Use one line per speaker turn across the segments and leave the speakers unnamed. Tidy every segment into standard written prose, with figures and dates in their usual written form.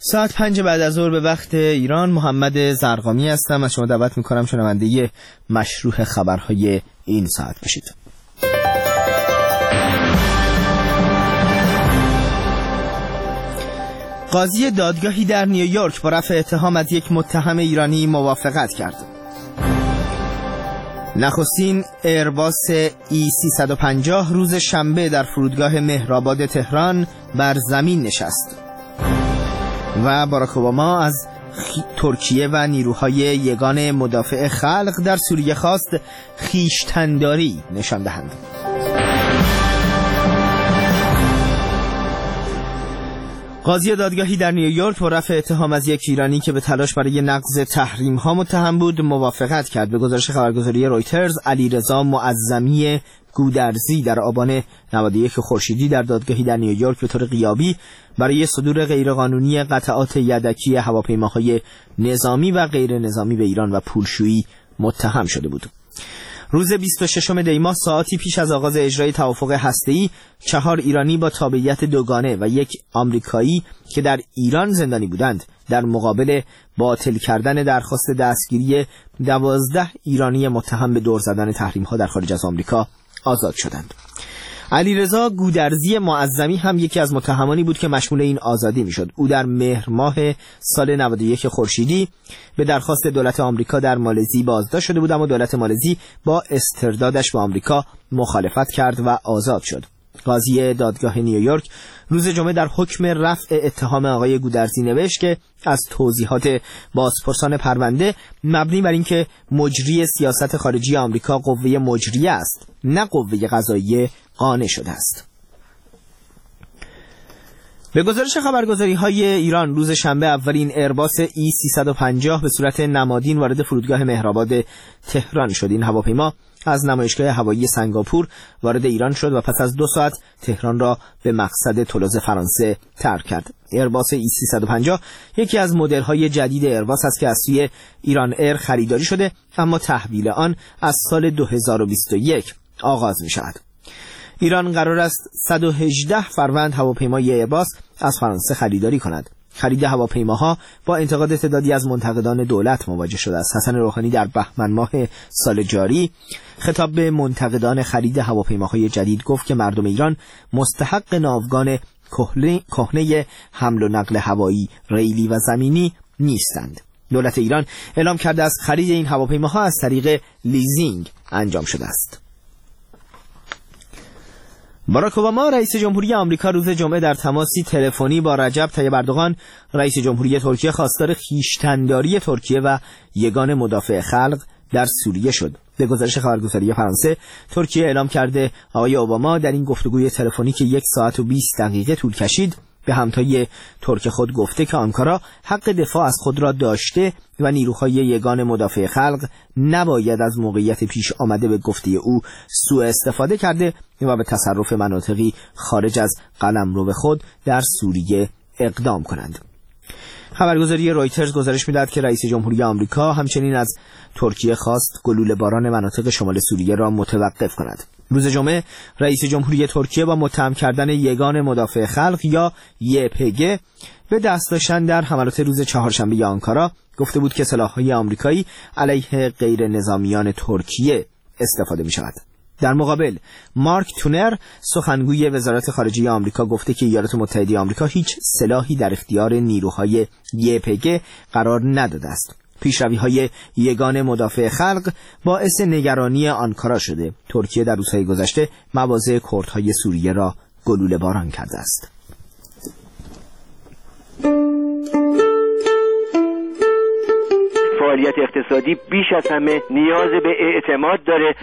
ساعت 5 بعد از ظهر به وقت ایران. محمد زرقامی هستم. از شما دعوت میکنم شنونده مشروع خبرهای این ساعت باشید. قاضی دادگاهی در نیویورک با رفع اتهام از یک متهم ایرانی موافقت کرد. نخستین ایرباس E350 روز شنبه در فرودگاه مهرآباد تهران بر زمین نشست. و باراک اوباما از ترکیه و نیروهای یگان مدافع خلق در سوریه خواست خویشتن‌داری نشان دهند. قاضی دادگاهی در نیویورک با رفع اتهام از یک ایرانی که به تلاش برای نقض تحریم‌ها متهم بود موافقت کرد. به گزارش خبرگزاری رویترز، علیرضا معظمی گودرزی در آبان 91 خورشیدی در دادگاهی در نیویورک به طور غیابی برای صدور غیرقانونی قطعات یدکی هواپیماهای نظامی و غیر نظامی به ایران و پولشویی متهم شده بود. روز 26 دی ماه ساعتی پیش از آغاز اجرای توافق هسته‌ای 4 ایرانی با تابعیت دوگانه و 1 آمریکایی که در ایران زندانی بودند در مقابل باطل کردن درخواست دستگیری 12 ایرانی متهم به دور زدن تحریم‌ها در خارج از آمریکا آزاد شدند. علیرضا گودرزی معظمی هم یکی از متهمانی بود که مشمول این آزادی میشد. او در مهر ماه سال 91 خورشیدی به درخواست دولت آمریکا در مالزی بازداشت شده بود، اما دولت مالزی با استردادش به آمریکا مخالفت کرد و آزاد شد. قاضی دادگاه نیویورک روز جمعه در حکم رفع اتهام آقای گودرزی نوشت که از توضیحات بازپرسان پرونده مبنی بر اینکه مجری سیاست خارجی آمریکا قوه مجریه است نه قوه قضاییه قانع شده است. به گزارش خبرگزاری‌های ایران روز شنبه اولین ایرباس E350 به صورت نمادین وارد فرودگاه مهرآباد تهران شد. این هواپیما از نمایشگاه هوایی سنگاپور وارد ایران شد و پس از 2 ساعت تهران را به مقصد تولوز فرانسه ترک کرد. ایرباس E350 یکی از مدل‌های جدید ایرباس است که از سوی ایران ایر خریداری شده، اما تحویل آن از سال 2021 آغاز می‌شود. ایران قرار است 118 فروند هواپیمای ایرباس از فرانسه خریداری کند. خرید هواپیماها با انتقاد تعدادی از منتقدان دولت مواجه شده است. حسن روحانی در بهمن ماه سال جاری خطاب به منتقدان خرید هواپیماهای جدید گفت که مردم ایران مستحق ناوگان کهنه حمل و نقل هوایی، ریلی و زمینی نیستند. دولت ایران اعلام کرده است خرید این هواپیماها از طریق لیزینگ انجام شده است. باراک اوباما رئیس جمهوری آمریکا روز جمعه در تماسی تلفنی با رجب طیب اردوغان رئیس جمهوری ترکیه خواستار خویشتن‌داری ترکیه و یگان مدافع خلق در سوریه شد. به گزارش خبرگزاری فرانسه، ترکیه اعلام کرده آقای اوباما در این گفتگوی تلفنی که 1 ساعت و 20 دقیقه طول کشید به همتای ترک خود گفته که آنکارا حق دفاع از خود را داشته و نیروهای یگان مدافع خلق نباید از موقعیت پیش آمده به گفته او سوء استفاده کرده و به تصرف مناطقی خارج از قلمرو خود در سوریه اقدام کنند. خبرگزاری رویترز گزارش می‌دهد که رئیس جمهوری آمریکا همچنین از ترکیه خواست گلوله باران مناطق شمال سوریه را متوقف کند. روز جمعه رئیس جمهوری ترکیه با متهم کردن یگان مدافع خلق یا YPG به دست داشتن در حملات روز چهارشنبه آنکارا گفته بود که سلاح‌های آمریکایی علیه غیر نظامیان ترکیه استفاده می‌شود. در مقابل مارک تونر سخنگوی وزارت خارجه آمریکا گفته که ایالات متحده آمریکا هیچ سلاحی در اختیار نیروهای YPG قرار نداده است. پیشروی‌های یگان مدافع خلق باعث نگرانی آنکارا شده. ترکیه در روزهای گذشته مواضع کردهای سوریه را گلوله باران کرده است.
فعالیت اقتصادی بیش از همه نیاز به اعتماد داره.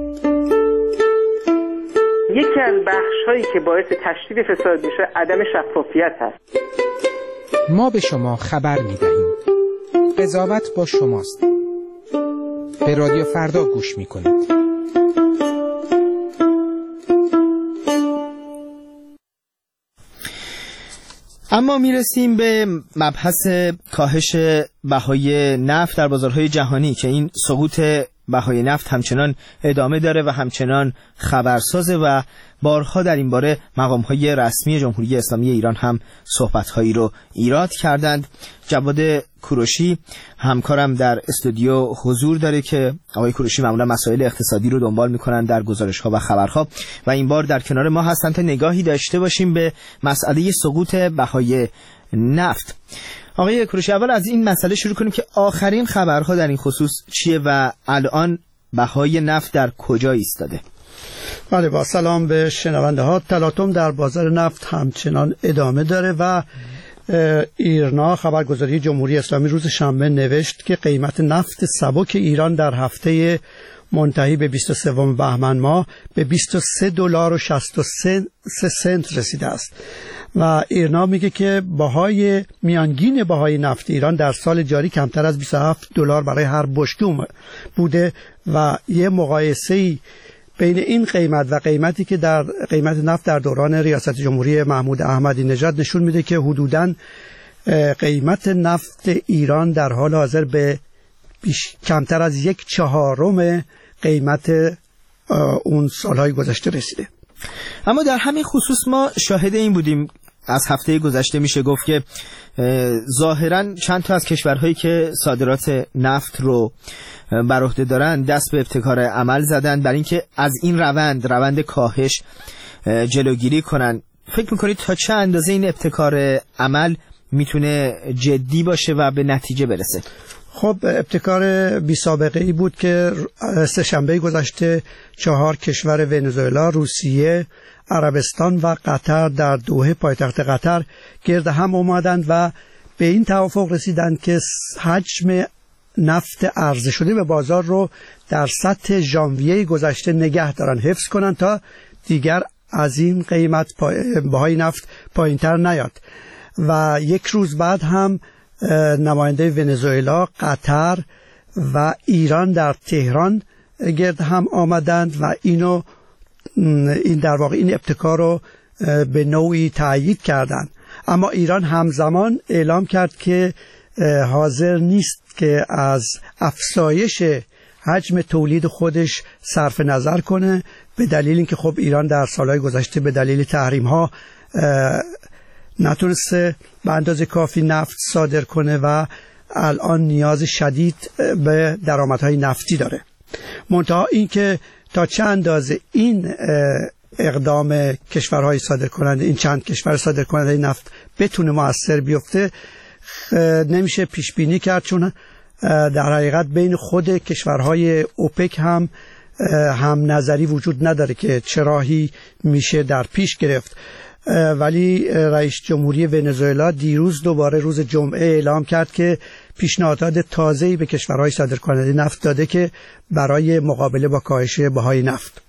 یکی از بخش‌هایی که باعث تشدید فساد میشه عدم شفافیت هست.
ما به شما خبر می‌دهیم. قضاوت با شماست. به رادیو فردا گوش می‌کنید.
اما میرسیم به مبحث کاهش بهای نفت در بازارهای جهانی که این سقوط بهای نفت همچنان ادامه داره و همچنان خبرسازه و بارها در این باره مقام‌های رسمی جمهوری اسلامی ایران هم صحبت‌هایی رو ایراد کردند. جواد کوروشی همکارم در استودیو حضور داره که آقای کوروشی معمولا مسائل اقتصادی رو دنبال می‌کنن در گزارش‌ها و خبرها و این بار در کنار ما هستن تا نگاهی داشته باشیم به مسئله سقوط بهای نفت. آقای کوروشی، اول از این مسئله شروع کنیم که آخرین خبرها در این خصوص چیه و الان بهای نفت در کجا ایستاده؟
بله، با سلام به شنونده ها. تلاطم در بازار نفت همچنان ادامه داره و ایرنا خبرگزاری جمهوری اسلامی روز شنبه نوشت که قیمت نفت سبک ایران در هفته منتهی به 23 بهمن ماه به $22.63 رسیده است و ایرنا میگه که میانگین بهای نفت ایران در سال جاری کمتر از $27 برای هر بشکه بوده و یه مقایسه‌ای بین این قیمت و قیمتی که در قیمت نفت در دوران ریاست جمهوری محمود احمدی نژاد نشون میده که حدوداً قیمت نفت ایران در حال حاضر به کمتر از 1/4 قیمت اون سالهای گذشته رسیده.
اما در همین خصوص ما شاهد این بودیم از هفته گذشته میشه گفت که ظاهراً چند تا از کشورهایی که صادرات نفت رو بر عهده دارن دست به ابتکار عمل زدن برای اینکه از این روند کاهش جلوگیری کنن. فکر میکنید تا چه اندازه این ابتکار عمل میتونه جدی باشه و به نتیجه برسه؟
خب ابتکار بی سابقه ای بود که سه‌شنبه گذشته 4 کشور ونزوئلا، روسیه، عربستان و قطر در دوحه پایتخت قطر گرد هم اومدند و به این توافق رسیدند که حجم نفت عرضه شده به بازار رو در سطح ژانویه گذشته نگه دارن، حفظ کنن تا دیگر از این قیمت بهای نفت پایین‌تر نیاد. و یک روز بعد هم نماینده ونزوئلا، قطر و ایران در تهران گرد هم آمدند و این در واقع این ابتکار رو به نوعی تأیید کردند. اما ایران همزمان اعلام کرد که حاضر نیست که از افزایش حجم تولید خودش صرف نظر کنه، به دلیل اینکه خب ایران در سالهای گذشته به دلیل تحریم‌ها نتونسته به اندازه کافی نفت صادر کنه و الان نیاز شدید به درآمدهای نفتی داره. منتها این که تا چه اندازه این اقدام کشورهای صادر کننده، این چند کشور صادر کننده نفت بتونه مؤثر بیفته نمیشه پیش بینی کرد، چون در حقیقت بین خود کشورهای اوپک هم نظری وجود نداره که چه راهی میشه در پیش گرفت. ولی رئیس جمهوری ونزوئلا دیروز دوباره روز جمعه اعلام کرد که پیشنهادات تازه‌ای به کشورهای صادرکننده نفت داده که برای مقابله با کاهش بهای نفت.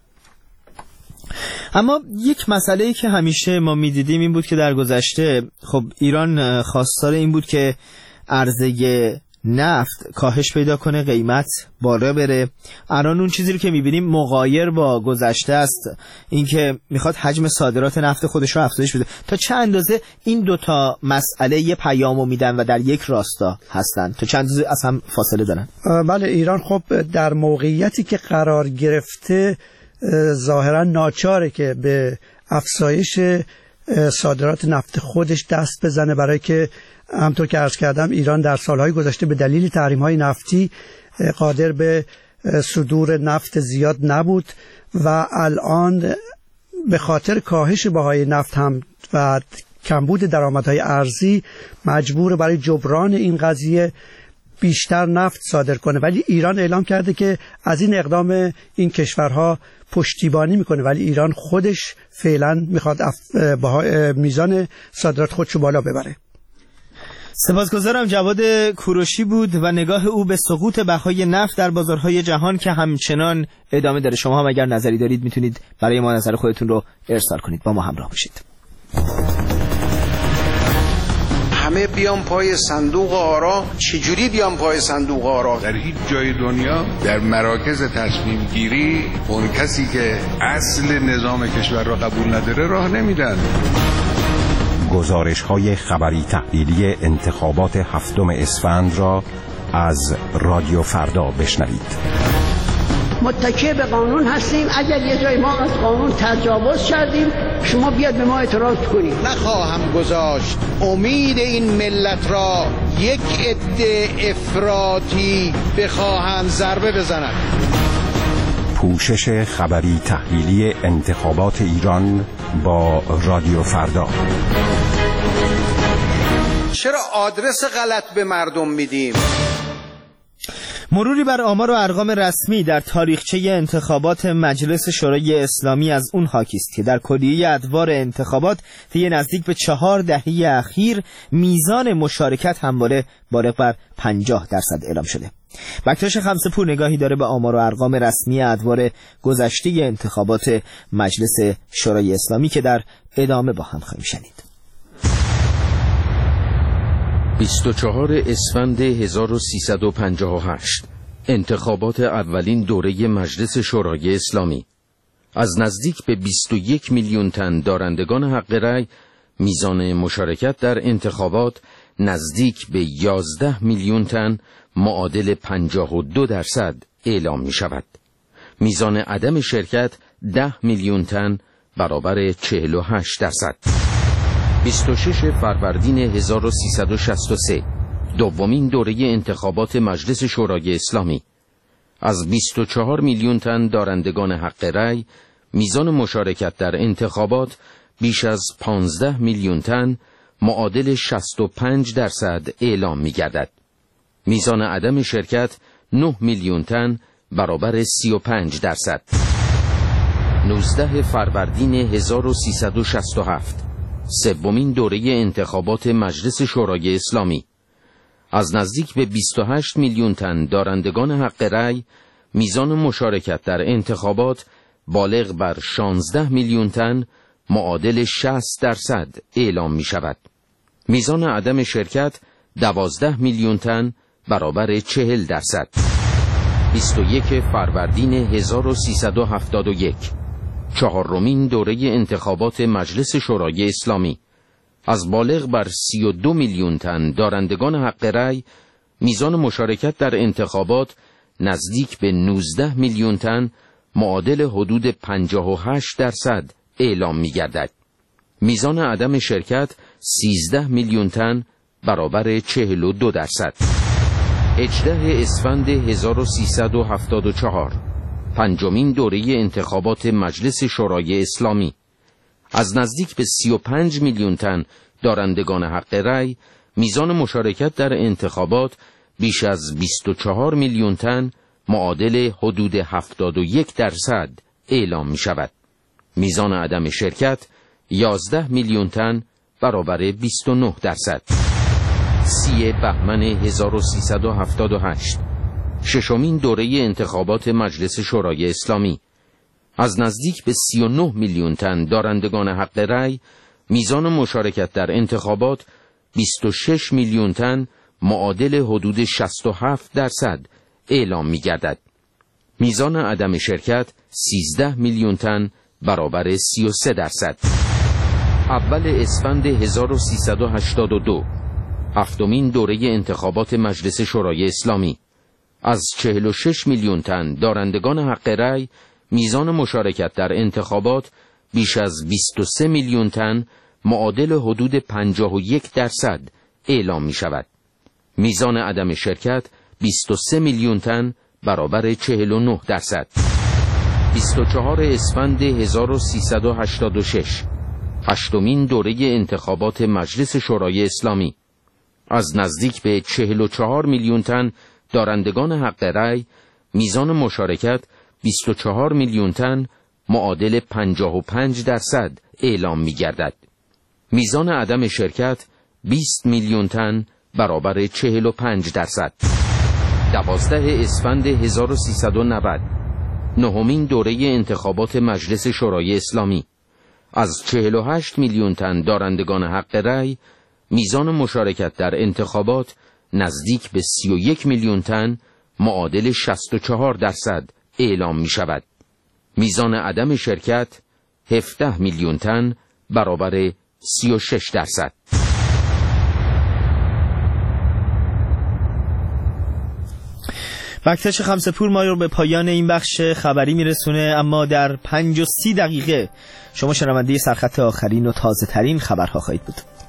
اما یک مسئله‌ای که همیشه ما می‌دیدیم این بود که در گذشته خب ایران خواستار این بود که عرضه نفت کاهش پیدا کنه، قیمت بالا بره. الان اون چیزی رو که می‌بینیم مغایر با گذشته است، اینکه میخواد حجم صادرات نفت خودش رو افزایش بده. تا چه اندازه این دوتا مسئله یه پیامو میدن و در یک راستا هستن؟ تا چند اندازه از هم فاصله دارن؟
بله، ایران خب در موقعیتی که قرار گرفته ظاهرا ناچاره که به افزایش صادرات نفت خودش دست بزنه، برای که همطور که عرض کردم ایران در سالهای گذشته به دلیل تحریم‌های نفتی قادر به صدور نفت زیاد نبود و الان به خاطر کاهش بهای نفت هم و کمبود درآمدهای ارزی مجبور برای جبران این قضیه بیشتر نفت صادر کنه. ولی ایران اعلام کرده که از این اقدام این کشورها پشتیبانی میکنه، ولی ایران خودش فعلا میخواد میزان صادرات خودشو بالا ببره.
سپاسگزارم. جواد کوروشی بود و نگاه او به سقوط بهای نفت در بازارهای جهان که همچنان ادامه داره. شما هم اگر نظری دارید میتونید برای ما نظر خودتون رو ارسال کنید. با ما همراه باشید.
همه بیان پای صندوق آرا. چجوری بیان پای صندوق آرا؟
در هیچ جای دنیا در مراکز تصمیم گیری اون کسی که اصل نظام کشور را قبول نداره راه نمیدن.
گزارش‌های خبری تحلیلی انتخابات 7 اسفند را از رادیو فردا بشنوید.
متکی به قانون هستیم. اگر یه جای ما از قانون تجاوز کردیم شما بیاد به ما اعتراض کنید.
نخواهم گذاشت امید این ملت را یک عده افراطی بخواهند ضربه بزنند.
پوشش خبری تحلیلی انتخابات ایران با رادیو فردا.
چرا آدرس غلط به مردم میدیم؟
مروری بر آمار و ارقام رسمی در تاریخچه انتخابات مجلس شورای اسلامی از اون حاکی است که در کلیه ادوار انتخابات طی نزدیک به 4 دهه اخیر میزان مشارکت همواره بالغ بر 50% اعلام شده. بکتاش خمسه‌پور نگاهی داره به آمار و ارقام رسمی ادوار گذشته انتخابات مجلس شورای اسلامی که در ادامه با هم خواهیم شنید.
24 اسفند 1358 انتخابات اولین دوره مجلس شورای اسلامی. از نزدیک به 21 میلیون تن دارندگان حق رأی میزان مشارکت در انتخابات نزدیک به 11 میلیون تن معادل 52% اعلام می شود. میزان عدم شرکت 10 میلیون تن برابر 48%. 26 فروردین 1363 دومین دوره انتخابات مجلس شورای اسلامی. از 24 میلیون تن دارندگان حق رأی میزان مشارکت در انتخابات بیش از 15 میلیون تن معادل 65% اعلام می گردد. میزان عدم شرکت 9 میلیون تن برابر 35%. 19 فروردین 1367 سومین دوره انتخابات مجلس شورای اسلامی. از نزدیک به 28 میلیون تن دارندگان حق رأی میزان مشارکت در انتخابات بالغ بر 16 میلیون تن معادل 60% اعلام می شود. میزان عدم شرکت 12 میلیون تن برابر 40%. 21 فروردین 1371 چهارمین دوره انتخابات مجلس شورای اسلامی. از بالغ بر 32 میلیون تن دارندگان حق رأی میزان مشارکت در انتخابات نزدیک به 19 میلیون تن معادل حدود 58% اعلام می گردد. میزان عدم شرکت 13 میلیون تن برابر 42%. 18 اسفند 1374 پنجمین دوره انتخابات مجلس شورای اسلامی. از نزدیک به 35 میلیون تن دارندگان حق رأی میزان مشارکت در انتخابات بیش از 24 میلیون تن معادل حدود 71% اعلام می شود. میزان عدم شرکت 11 میلیون تن برابر 29%. 30 بهمن 1378 ششمین دوره انتخابات مجلس شورای اسلامی. از نزدیک به 39 میلیون تن دارندگان حق رأی میزان مشارکت در انتخابات 26 میلیون تن معادل حدود 67% اعلام می گردد. میزان عدم شرکت 13 میلیون تن برابر 33%. اول اسفند 1382 هفتمین دوره انتخابات مجلس شورای اسلامی. از 46 میلیون تن دارندگان حق رأی میزان مشارکت در انتخابات بیش از 23 میلیون تن معادل حدود 51% اعلام می شود. میزان عدم شرکت 23 میلیون تن برابر 49%. 24 اسفند 1386 هشتمین دوره انتخابات مجلس شورای اسلامی. از نزدیک به 44 میلیون تن دارندگان حق رأی میزان مشارکت 24 میلیون تن معادل 55% اعلام می گردد. میزان عدم شرکت 20 میلیون تن برابر 45%. 12 اسفند 1390 نهمین دوره انتخابات مجلس شورای اسلامی. از 48 میلیون تن دارندگان حق رأی میزان مشارکت در انتخابات نزدیک به 31 میلیون تن معادل 64% اعلام می شود. میزان عدم شرکت 17 میلیون تن برابر 36%.
مکتش خمسپور ما رو به پایان این بخش خبری میرسونه، اما در 5 و 30 دقیقه شما شنونده سرخط آخرین و تازه ترین خبرها خواهید بود.